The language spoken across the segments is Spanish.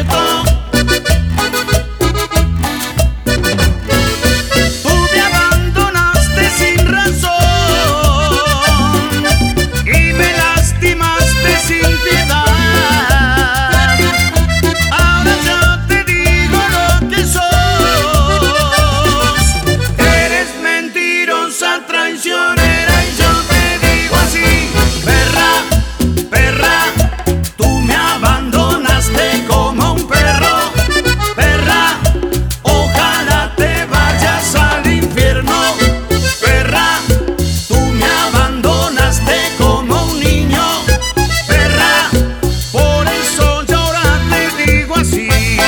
desierto. Tú me abandonaste sin razón y me lastimaste sin piedad. Ahora yo te digo lo que sos. Eres mentirosa, traicionera, y yo te digo así: perra, perra, tú me abandonaste como un perro. Perra, ojalá te vayas al infierno. Perra, tú me abandonaste como un niño. Perra, por eso yo ahora te digo así.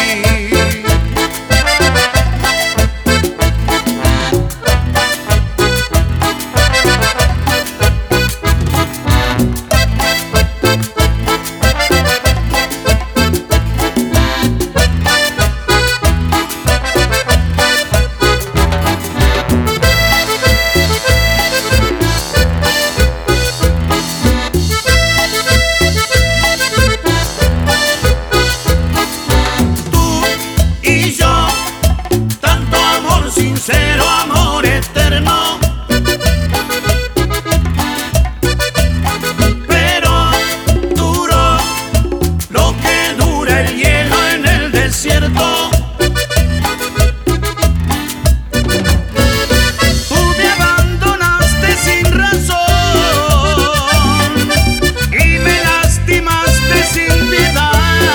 Y yo, tanto amor sincero, amor eterno, pero duró lo que dura el hielo en el desierto. Tú me abandonaste sin razón y me lastimaste sin piedad.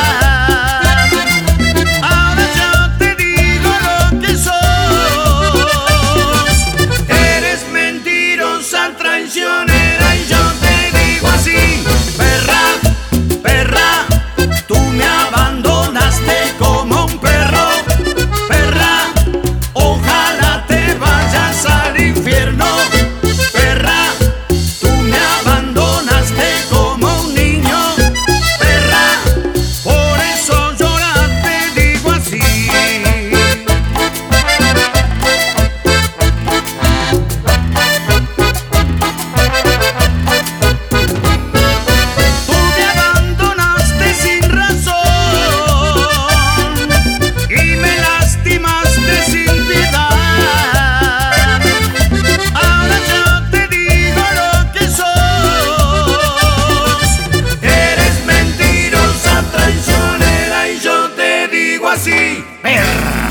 Traicionera, y yo te digo así: perra, perra, tú me abandonaste como un perro. Perra, ojalá te vayas al infierno. Perra, tú me abandonaste como un niño. Perra, por eso yo ahora te digo así. Así, perra.